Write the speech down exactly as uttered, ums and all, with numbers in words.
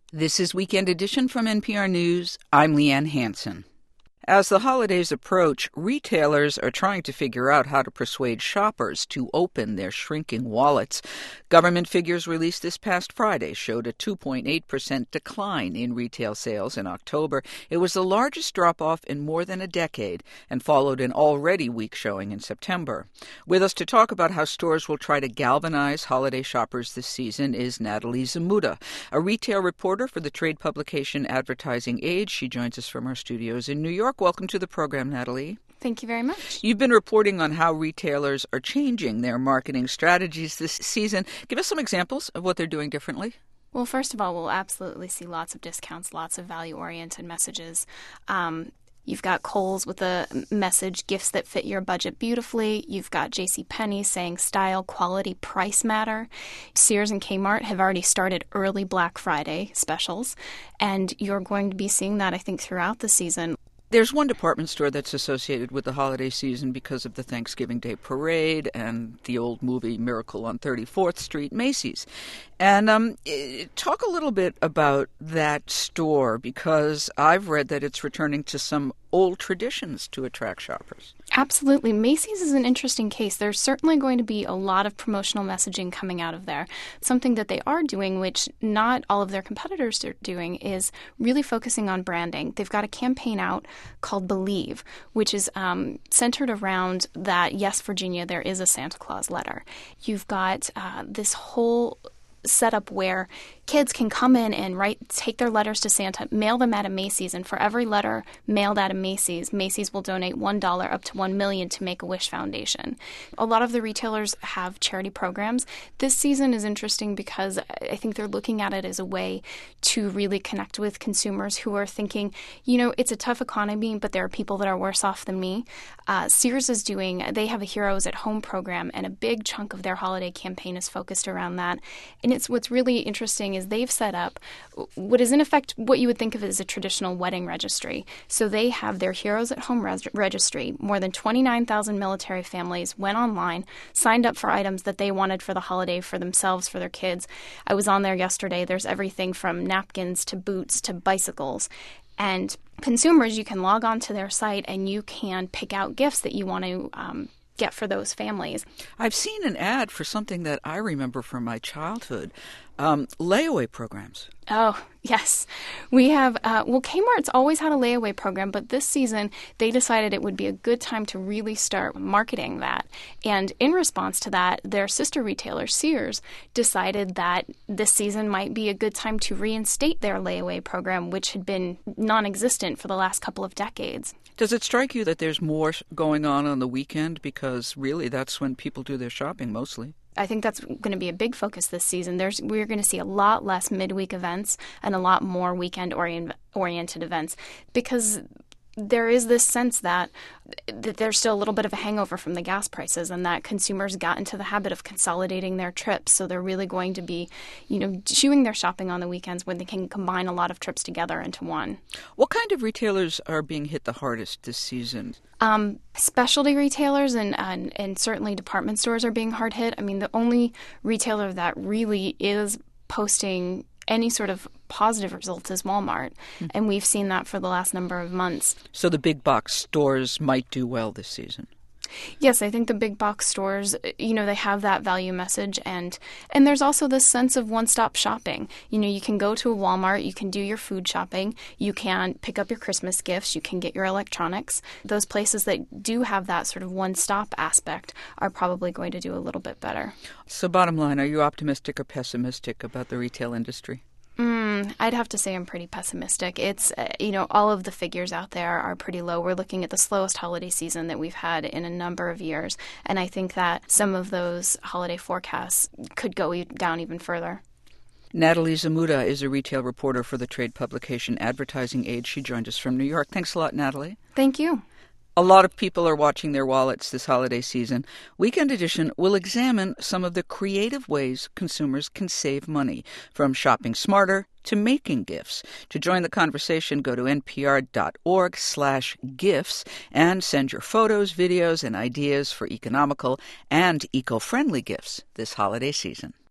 This is Weekend Edition from N P R News. I'm Leanne Hansen. As the holidays approach, retailers are trying to figure out how to persuade shoppers to open their shrinking wallets. Government figures released this past Friday showed a two point eight percent decline in retail sales in October. It was the largest drop-off in more than a decade and followed an already weak showing in September. With us to talk about how stores will try to galvanize holiday shoppers this season is Natalie Zmuda, a retail reporter for the trade publication Advertising Age. She joins us from our studios in New York. Welcome to the program, Natalie. Thank you very much. You've been reporting on how retailers are changing their marketing strategies this season. Give us some examples of what they're doing differently. Well, first of all, we'll absolutely see lots of discounts, lots of value-oriented messages. Um, You've got Kohl's with a message, gifts that fit your budget beautifully. You've got JCPenney saying style, quality, price matter. Sears and Kmart have already started early Black Friday specials, and you're going to be seeing that, I think, throughout the season. There's one department store that's associated with the holiday season because of the Thanksgiving Day Parade and the old movie Miracle on thirty-fourth Street, Macy's. And um, talk a little bit about that store, because I've read that it's returning to some old traditions to attract shoppers. Absolutely. Macy's is an interesting case. There's certainly going to be a lot of promotional messaging coming out of there. Something that they are doing, which not all of their competitors are doing, is really focusing on branding. They've got a campaign out called Believe, which is um, centered around that, yes, Virginia, there is a Santa Claus letter. You've got uh, this whole setup where kids can come in and write, take their letters to Santa, mail them at a Macy's, and for every letter mailed at a Macy's, Macy's will donate one dollar up to one million dollars to Make-A-Wish Foundation. A lot of the retailers have charity programs. This season is interesting because I think they're looking at it as a way to really connect with consumers who are thinking, you know, it's a tough economy, but there are people that are worse off than me. Uh, Sears is doing, they have a Heroes at Home program, and a big chunk of their holiday campaign is focused around that. And it's what's really interesting is they've set up what is in effect what you would think of as a traditional wedding registry. So they have their Heroes at Home res- registry. More than twenty-nine thousand military families went online, signed up for items that they wanted for the holiday for themselves, for their kids. I was on there yesterday. There's everything from napkins to boots to bicycles. And consumers, you can log on to their site and you can pick out gifts that you want to um, get for those families. I've seen an ad for something that I remember from my childhood, um, layaway programs. Oh, yes. We have, uh, well, Kmart's always had a layaway program, but this season they decided it would be a good time to really start marketing that. And in response to that, their sister retailer, Sears, decided that this season might be a good time to reinstate their layaway program, which had been non-existent for the last couple of decades. Does it strike you that there's more going on on the weekend? Because really that's when people do their shopping mostly. I think that's going to be a big focus this season. There's we're going to see a lot less midweek events and a lot more weekend orient, oriented events, because there is this sense that, that there's still a little bit of a hangover from the gas prices, and that consumers got into the habit of consolidating their trips. So they're really going to be, you know, doing their shopping on the weekends when they can combine a lot of trips together into one. What kind of retailers are being hit the hardest this season? Um, specialty retailers and, and and certainly department stores are being hard hit. I mean, the only retailer that really is posting any sort of positive results is Walmart, mm-hmm. and we've seen that for the last number of months. So the big box stores might do well this season. Yes, I think the big box stores, you know, they have that value message, and and there's also this sense of one-stop shopping. You know, you can go to a Walmart, you can do your food shopping, you can pick up your Christmas gifts, you can get your electronics. Those places that do have that sort of one-stop aspect are probably going to do a little bit better. So bottom line, are you optimistic or pessimistic about the retail industry? Mm, I'd have to say I'm pretty pessimistic. It's, uh, you know, all of the figures out there are pretty low. We're looking at the slowest holiday season that we've had in a number of years. And I think that some of those holiday forecasts could go e- down even further. Natalie Zmuda is a retail reporter for the trade publication Advertising Age. She joined us from New York. Thanks a lot, Natalie. Thank you. A lot of people are watching their wallets this holiday season. Weekend Edition will examine some of the creative ways consumers can save money, from shopping smarter to making gifts. To join the conversation, go to npr.org slash gifts and send your photos, videos, and ideas for economical and eco-friendly gifts this holiday season.